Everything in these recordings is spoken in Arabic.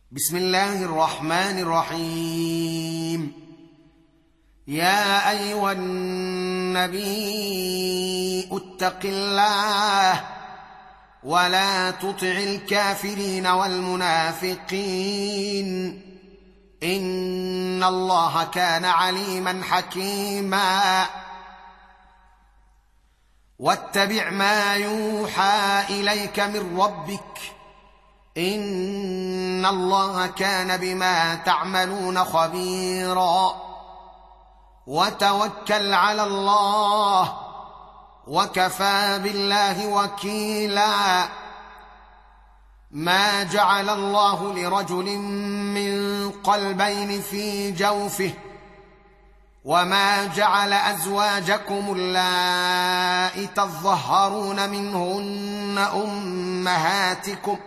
بسم الله الرحمن الرحيم. يا أيها النبي اتق الله ولا تطع الكافرين والمنافقين إن الله كان عليما حكيما. واتبع ما يوحى إليك من ربك إن الله كان بما تعملون خبيرا. وتوكل على الله وكفى بالله وكيلا. ما جعل الله لرجل من قلبين في جوفه وما جعل أزواجكم اللائي تظهرون منهن أمهاتكم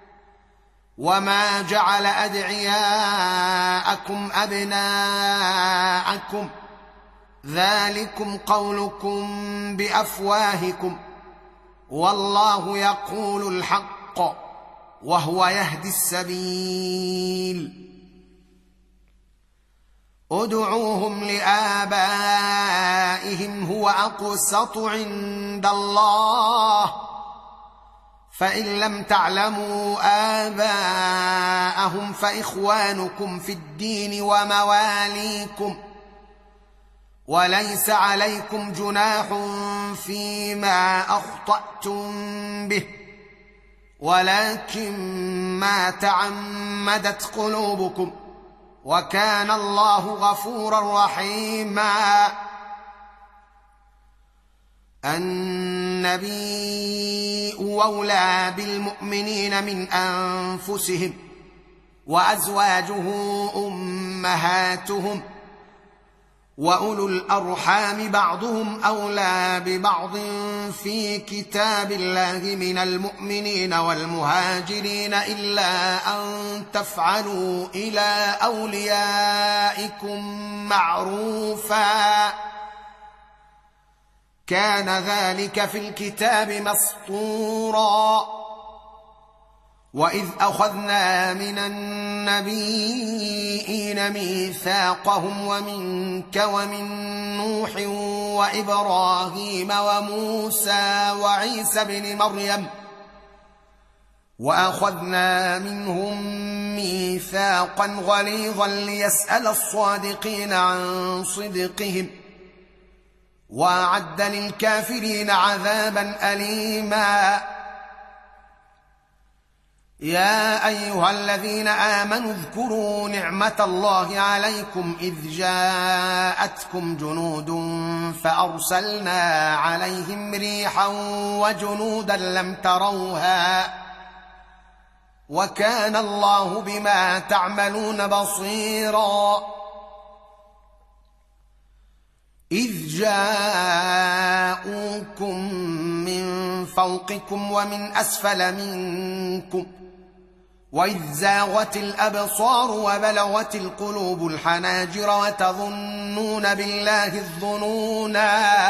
وما جعل أدعياءكم أبناءكم ذلكم قولكم بأفواهكم والله يقول الحق وهو يهدي السبيل. ادعوهم لآبائهم هو أقسط عند الله فإن لم تعلموا آباءهم فإخوانكم في الدين ومواليكم وليس عليكم جناح فيما أخطأتم به ولكن ما تعمدت قلوبكم وكان الله غفورا رحيما. النبي أولى بالمؤمنين من أنفسهم وأزواجه أمهاتهم وأولو الأرحام بعضهم أولى ببعض في كتاب الله من المؤمنين والمهاجرين إلا أن تفعلوا إلى أوليائكم معروفا كان ذلك في الكتاب مسطورا. وإذ أخذنا من النبيين ميثاقهم ومنك ومن نوح وإبراهيم وموسى وعيسى بن مريم وأخذنا منهم ميثاقا غليظا ليسأل الصادقين عن صدقهم وأعد للكافرين عذابا أليما. يا أيها الذين آمنوا اذكروا نعمة الله عليكم إذ جاءتكم جنود فأرسلنا عليهم ريحا وجنودا لم تروها وكان الله بما تعملون بصيرا. إذ جاءوكم من فوقكم ومن أسفل منكم وإذ زاغت الأبصار وبلغت القلوب الحناجر وتظنون بالله الظنونا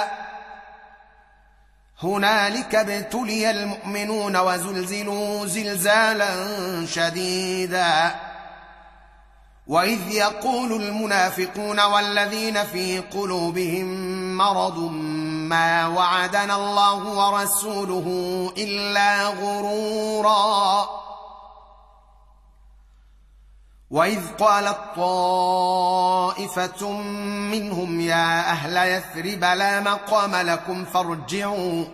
هنالك ابتلي المؤمنون وزلزلوا زلزالا شديدا. وإذ يقول المنافقون والذين في قلوبهم مرض ما وعدنا الله ورسوله إلا غرورا. وإذ قالت طائفة منهم يا أهل يثرب لا مقام لكم فارجعوا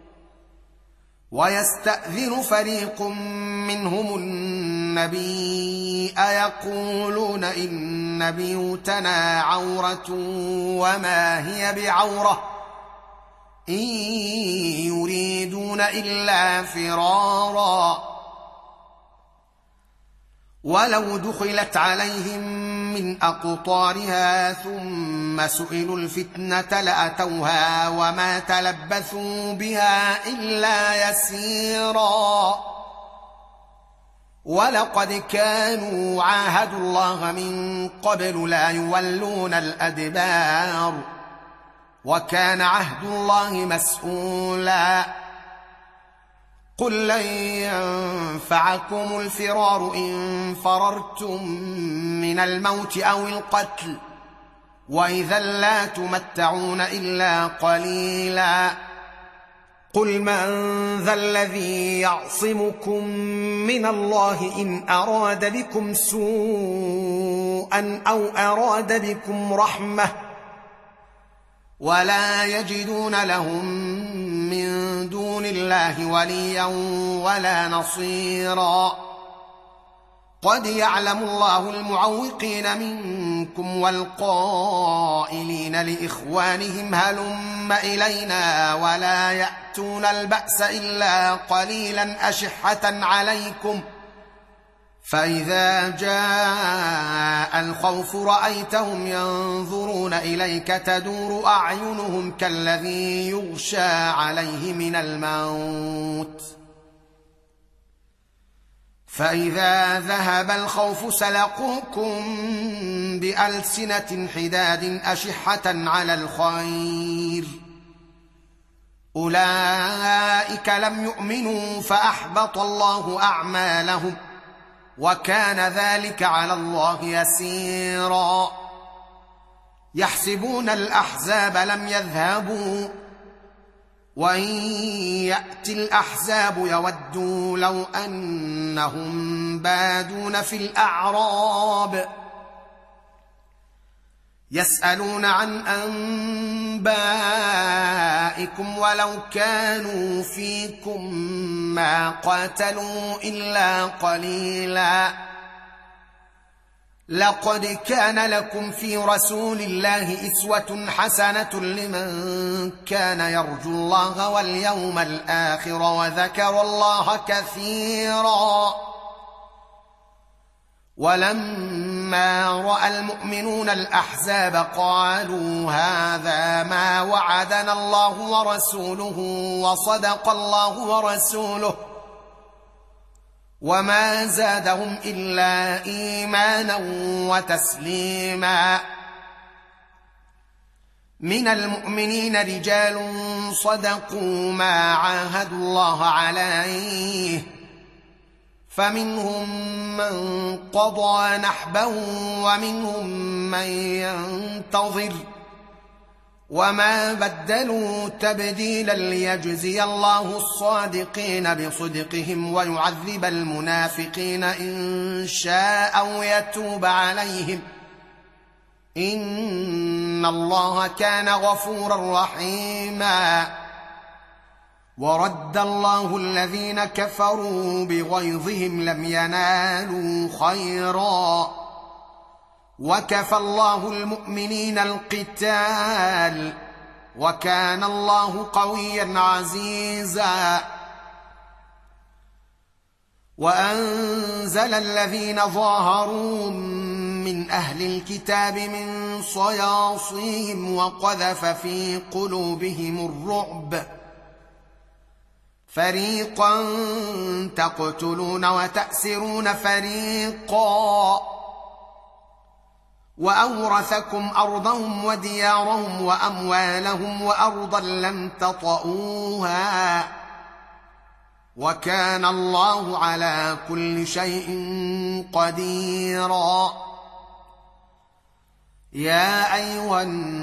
ويستأذن فريق منهم النبي أيقولون إن بيوتنا عورة وما هي بعورة إن يريدون إلا فرارا ولو دخلت عليهم من أقطارها ثم سئلوا الفتنة لأتوها وما تلبثوا بها إلا يسيرا. ولقد كانوا عاهدوا الله من قبل لا يولون الأدبار وكان عهد الله مسؤولا. قل لن ينفعكم الفرار إن فررتم من الموت أو القتل وإذا لا تمتعون إلا قليلا قل من ذا الذي يعصمكم من الله إن أراد بكم سوءا أو أراد بكم رحمة ولا يجدون لهم من دون الله وليا ولا نصيرا قد يعلم الله المعوقين منكم والقائلين لإخوانهم هلم إلينا ولا يأتون البأس إلا قليلا أشحة عليكم فإذا جاء الخوف رأيتهم ينظرون إليك تدور أعينهم كالذي يغشى عليه من الموت فإذا ذهب الخوف سلقوكم بألسنة حداد أشحة على الخير أولئك لم يؤمنوا فأحبط الله أعمالهم وكان ذلك على الله يسيرا يحسبون الأحزاب لم يذهبوا وإن يأتي الأحزاب يودوا لو أنهم بادون في الأعراب يسألون عن أنبائكم ولو كانوا فيكم ما قاتلوا إلا قليلا لقد كان لكم في رسول الله أسوة حسنة لمن كان يرجو الله واليوم الآخر وذكر الله كثيرا ولما رأى المؤمنون الأحزاب قالوا هذا ما وعدنا الله ورسوله وصدق الله ورسوله وما زادهم إلا إيمانا وتسليما من المؤمنين رجال صدقوا ما عاهدوا الله عليه فمنهم من قضى نحبه ومنهم من ينتظر وما بدلوا تبديلا ليجزي الله الصادقين بصدقهم ويعذب المنافقين إن شاء أو يتوب عليهم إن الله كان غفورا رحيما ورد الله الذين كفروا بغيظهم لم ينالوا خيرا وكفى الله المؤمنين القتال وكان الله قويا عزيزا وأنزل الذين ظاهروا من أهل الكتاب من صياصيهم وقذف في قلوبهم الرعب فريقا تقتلون وتأسرون فريقا وأورثكم أرضهم وديارهم وأموالهم وأرضا لم تطئوها وكان الله على كل شيء قديرا يا أيها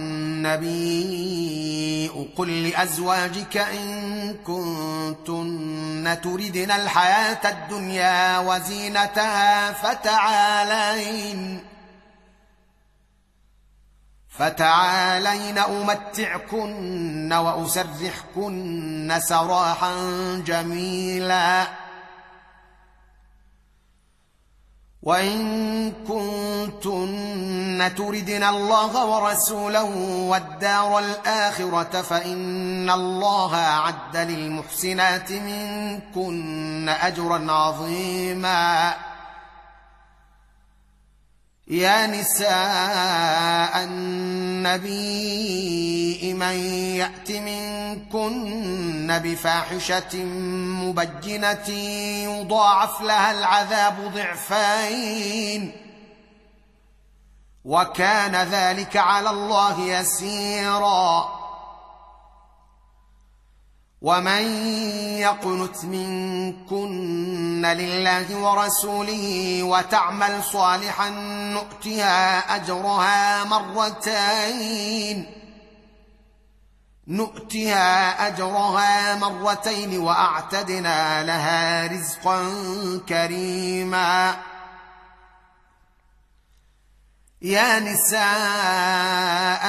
النبي قل لأزواجك إن كنتن تردن الحياة الدنيا وزينتها فتعالين أمتعكن وأسرحكن سراحا جميلا وإن كنتن تردن الله ورسوله والدار الآخرة فإن الله أعد للمحسنات منكن أجرا عظيما يا نساء النبي من يأت منكن بفاحشة مبينة يضاعف لها العذاب ضعفين وكان ذلك على الله يسيرا ومن يقنت منكن لله ورسوله وتعمل صالحا نؤتها أجرها مرتين وأعتدنا لها رزقا كريما. يا نساء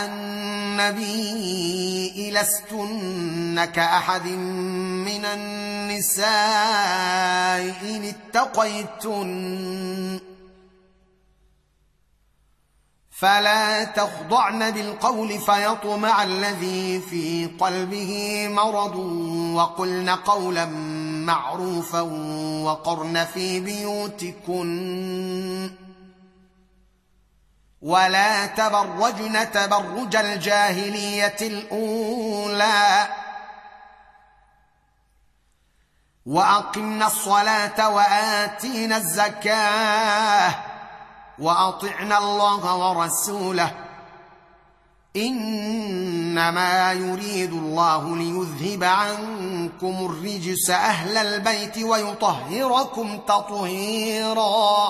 النبي لستن كأحد من النساء إن اتقيتن فلا تخضعن بالقول فيطمع الذي في قلبه مرض وقلن قولا معروفا وقرن في بيوتكن ولا تبرجن تبرج الجاهلية الأولى وأقمنا الصلاة وآتينا الزكاة وأطعنا الله ورسوله إنما يريد الله ليذهب عنكم الرجس أهل البيت ويطهركم تطهيرا.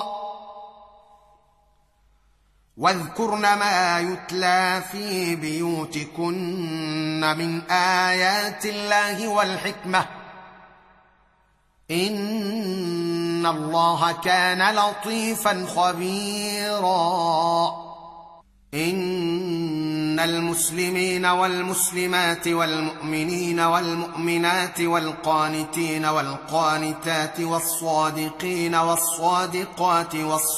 واذكرن ما يتلى في بيوتكن من آيات الله والحكمة إن الله كان لطيفا خبيرا. إن المسلمين والمسلمات والمؤمنين والمؤمنات والقانتين والقانتات والصادقين والصادقات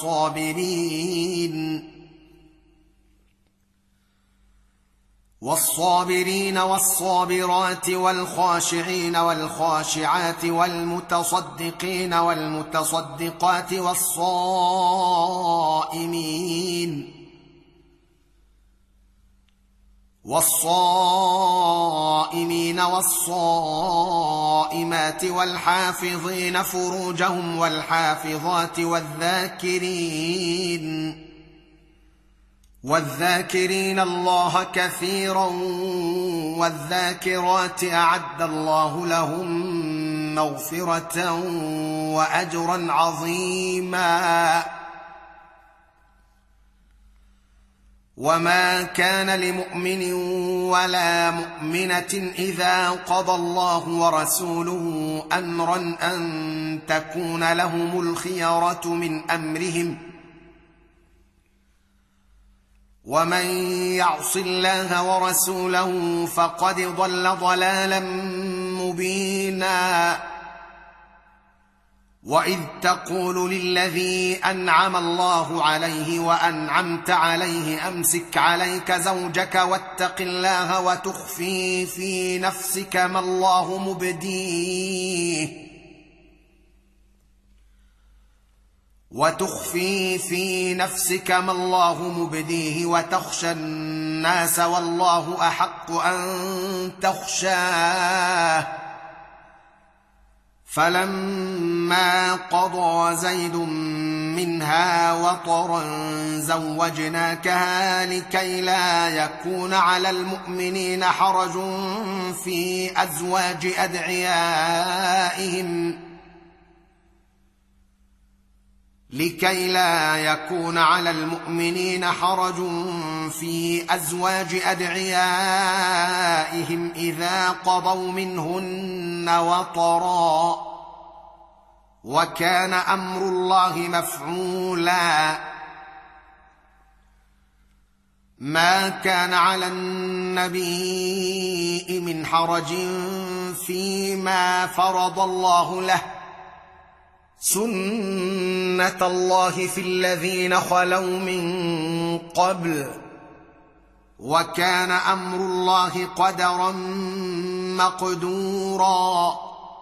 والصابرين والصابرات والخاشعين والخاشعات والمتصدقين والمتصدقات والصائمين والصائمات والحافظين فروجهم والحافظات والذاكرين الله كثيرا والذاكرات أعد الله لهم مغفرة وأجرا عظيما. وما كان لمؤمن ولا مؤمنة إذا قضى الله ورسوله أمرا أن تكون لهم الخيرة من أمرهم ومن يعص الله ورسوله فقد ضل ضلالا مبينا. وإذ تقول للذي أنعم الله عليه وأنعمت عليه أمسك عليك زوجك واتق الله وتخفي في نفسك ما الله مبديه وتخشى الناس والله أحق أن تخشاه. فلما قضى زيد منها وطرا زوجناكها لكي لا يكون على المؤمنين حرج في أزواج أدعيائهم إذا قضوا منهن وطرا وكان أمر الله مفعولا. ما كان على النبي من حرج فيما فرض الله له سنة الله في الذين خلوا من قبل وكان أمر الله قدرا مقدورا.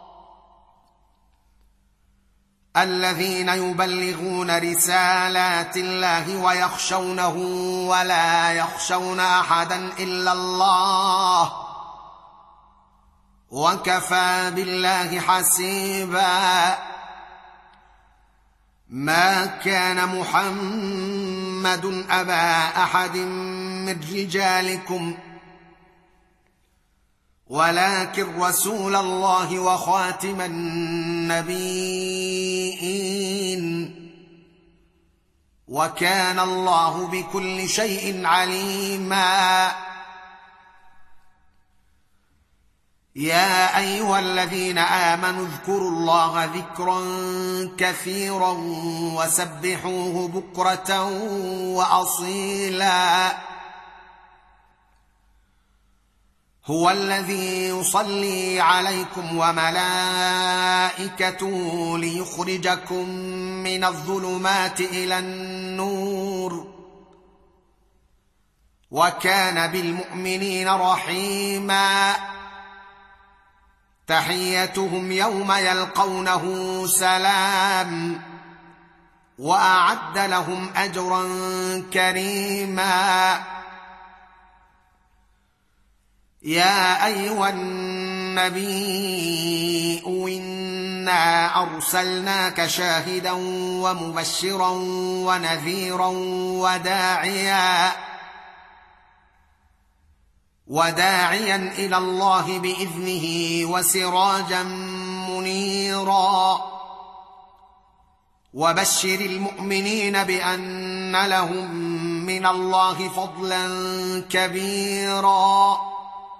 الذين يبلغون رسالات الله ويخشونه ولا يخشون أحدا إلا الله وكفى بالله حسيبا. ما كان محمد أبا أحد من رجالكم ولكن رسول الله وخاتم النبيين، وكان الله بكل شيء عليما. يا ايها الذين امنوا اذكروا الله ذكرا كثيرا وسبحوه بكرة واصيلا. هو الذي يصلي عليكم وملائكته ليخرجكم من الظلمات الى النور، وكان بالمؤمنين رحيما. تحيتهم يوم يلقونه سلام، واعد لهم اجرا كريما. يا ايها النبي انا ارسلناك شاهدا ومبشرا ونذيرا وداعيا الى الله باذنه وسراجا منيرا. وبشر المؤمنين بان لهم من الله فضلا كبيرا.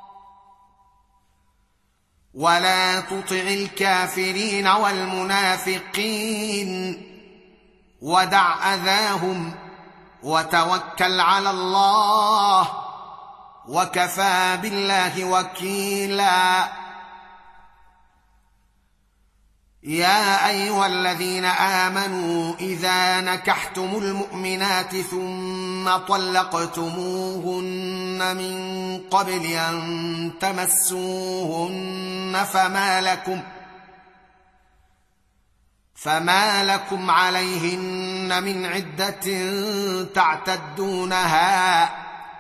ولا تطع الكافرين والمنافقين ودع اذاهم وتوكل على الله، وكفى بالله وكيلا. يا ايها الذين امنوا اذا نكحتم المؤمنات ثم طلقتموهن من قبل ان تمسوهن فما لكم عليهن من عدة تعتدونها،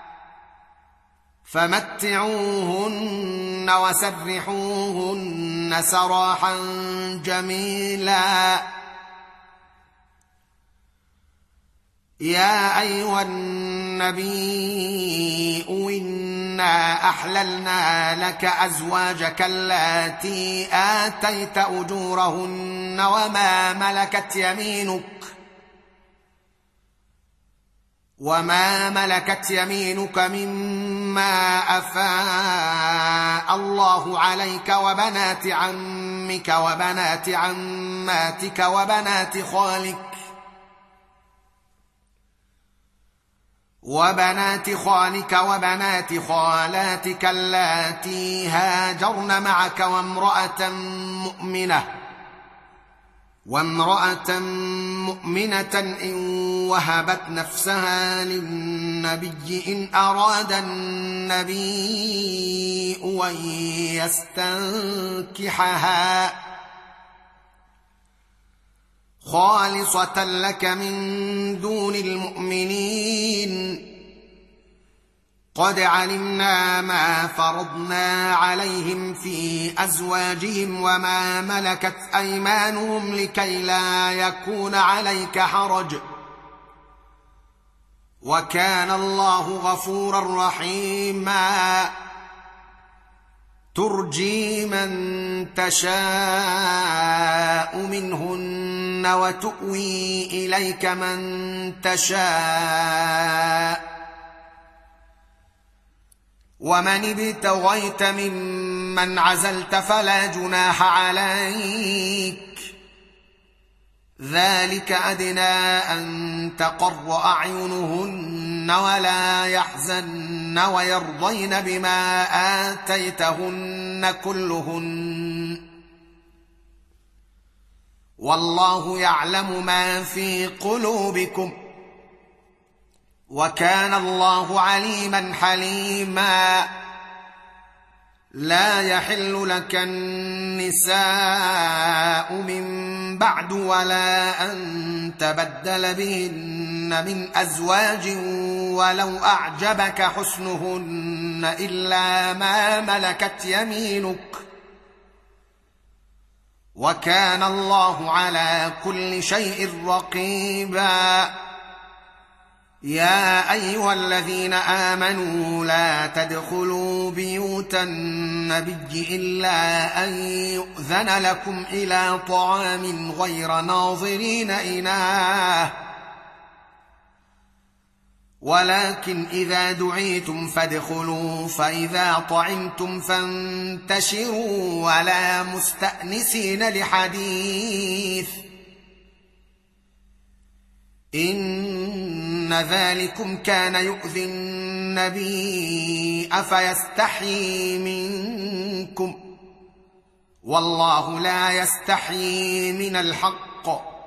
فمتعوهن وسرحوهن سراحا جميلا. يا ايها النبي انا احللنا لك ازواجك اللاتي اتيت اجورهن وما ملكت يمينك مما أفاء الله عليك، وبنات عمك وبنات عماتك وبنات خالك وبنات خالاتك اللاتي هاجرن معك، وامرأة مؤمنة إن وهبت نفسها للنبي إن أراد النبي أن يستنكحها خالصة لك من دون المؤمنين. قد علمنا ما فرضنا عليهم في أزواجهم وما ملكت أيمانهم لكي لا يكون عليك حرج، وكان الله غفورا رحيما. ترجي من تشاء منهن وتؤوي إليك من تشاء، ومن ابتغيت ممن عزلت فلا جناح عليك، ذلك أدنى أن تقر أعينهن ولا يحزن ويرضين بما آتيتهن كلهن، والله يعلم ما في قلوبكم، وكان الله عليما حليما. لا يحل لك النساء من بعد ولا أن تبدل بهن من أزواج ولو أعجبك حسنهن إلا ما ملكت يمينك، وكان الله على كل شيء رقيبا. يا أيها الذين آمنوا لا تدخلوا بيوت النبي إلا أن يؤذن لكم إلى طعام غير ناظرين إناه ولكن إذا دعيتم فادخلوا فإذا طعمتم فانتشروا ولا مستأنسين لحديث إن ذلكم كان يؤذي النبي أفيستحيي منكم والله لا يستحيي من الحق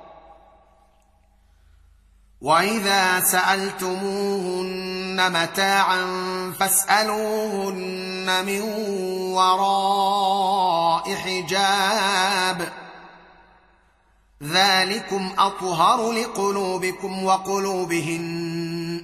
وإذا سألتموهن متاعا فاسألوهن من وراء حجاب ذلكم أطهر لقلوبكم وقلوبهن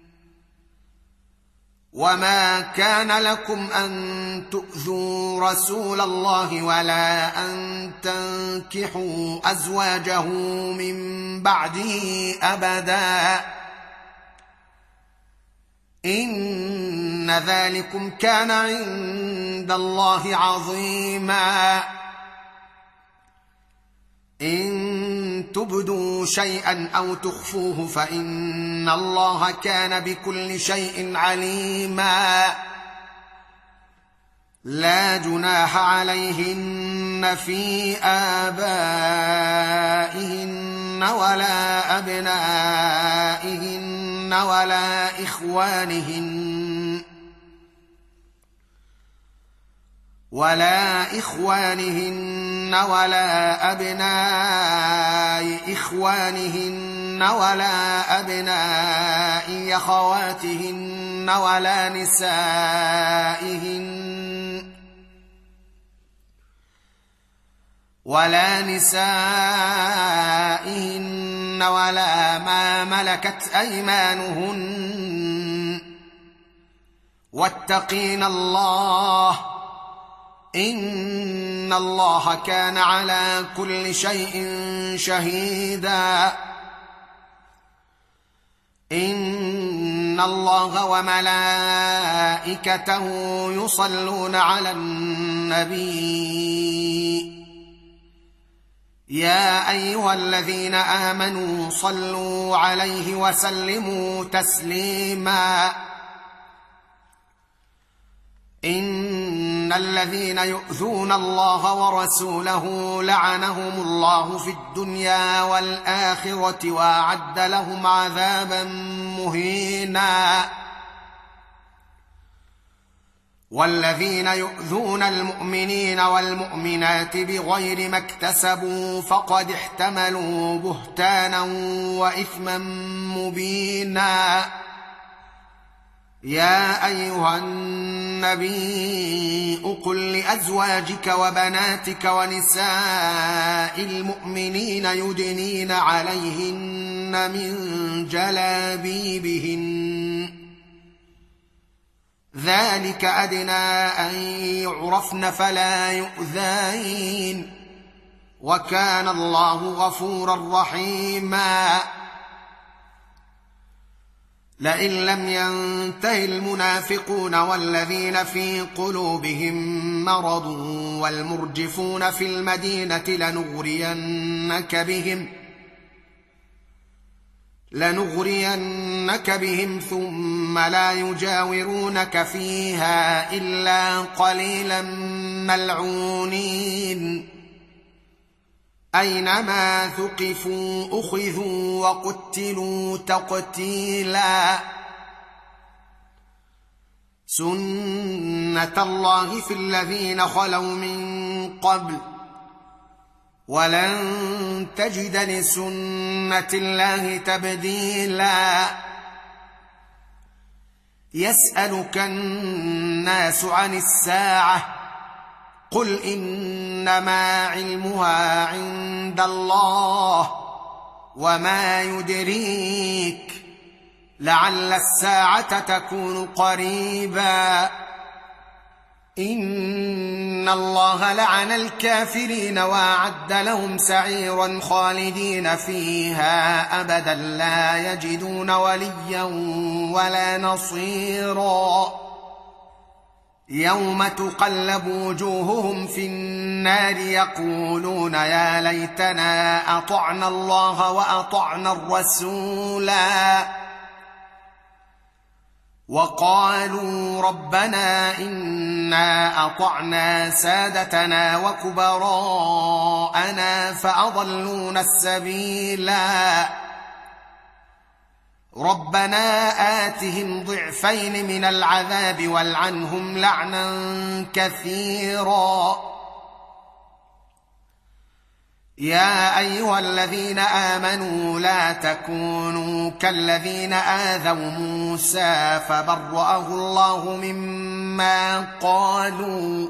وما كان لكم أن تؤذوا رسول الله ولا أن تنكحوا أزواجه من بعده أبدا إن ذلكم كان عند الله عظيما إن تبدوا شيئا أو تخفوه فإن الله كان بكل شيء عليما لا جناح عليهن في آبائهن ولا أبنائهن ولا إخوانهن ولا أبناء إخوانهن ولا أبناء أخواتهن ولا نسائهن ولا ما ملكت أيمانهن واتقين الله إن الله كان على كل شيء شهيدا إن الله وملائكته يصلون على النبي يا أيها الذين آمنوا صلوا عليه وسلموا تسليما إن الذين يؤذون الله ورسوله لعنهم الله في الدنيا والآخرة وأعد لهم عذابا مهينا والذين يؤذون المؤمنين والمؤمنات بغير ما اكتسبوا فقد احتملوا بهتانا وإثما مبينا يا أيها النبي قل لأزواجك وبناتك ونساء المؤمنين يدنين عليهن من جلابيبهن ذلك أدنى أن يعرفن فلا يؤذين وكان الله غفورا رحيما لئن لم ينته المنافقون والذين في قلوبهم مرض والمرجفون في المدينة لنغرينك بهم ثم لا يجاورونك فيها إلا قليلا ملعونين أينما ثقفوا أخذوا وقتلوا تقتيلا سنة الله في الذين خلوا من قبل ولن تجد لسنة الله تبديلا يسألك الناس عن الساعة قل إنما علمها عند الله وما يدريك لعل الساعة تكون قريبا إن الله لعن الكافرين وأعد لهم سعيرا خالدين فيها أبدا لا يجدون وليا ولا نصيرا يوم تقلب وجوههم في النار يقولون يا ليتنا أطعنا الله وأطعنا الرسولا وقالوا ربنا إنا أطعنا سادتنا وكبراءنا فأضلونا السبيلا ربنا آتهم ضعفين من العذاب والعنهم لعنا كثيرا يا أيها الذين آمنوا لا تكونوا كالذين آذوا موسى فبرأه الله مما قالوا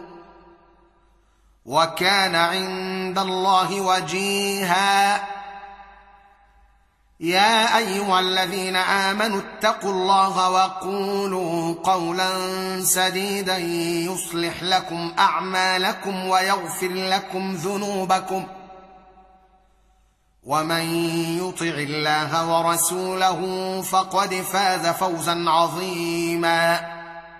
وكان عند الله وجيها يا أيها الذين آمنوا اتقوا الله وقولوا قولا سديدا يصلح لكم أعمالكم ويغفر لكم ذنوبكم ومن يطع الله ورسوله فقد فاز فوزا عظيما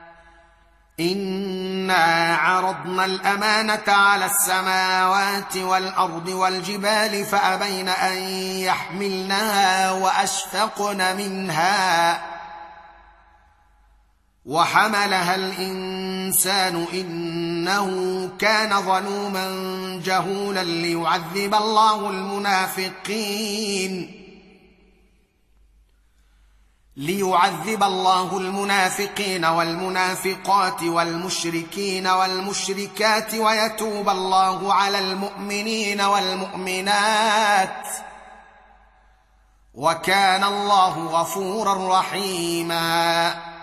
إنا عرضنا الأمانة على السماوات والأرض والجبال فأبين أن يحملنها وأشفقن منها وحملها الإنسان إنه كان ظلوما جهولا ليعذب الله المنافقين والمنافقات والمشركين والمشركات ويتوب الله على المؤمنين والمؤمنات وكان الله غفورا رحيما